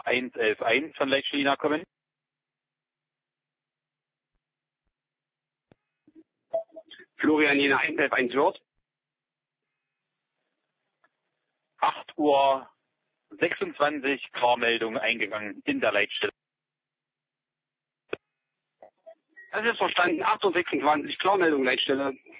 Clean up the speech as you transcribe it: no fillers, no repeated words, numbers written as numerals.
111.1 von Leitstelle Jena kommen. Florian Jena 111.1 wird. 8:26 Uhr Klarmeldung eingegangen in der Leitstelle. Das ist verstanden. 8:26 Uhr Klarmeldung Leitstelle.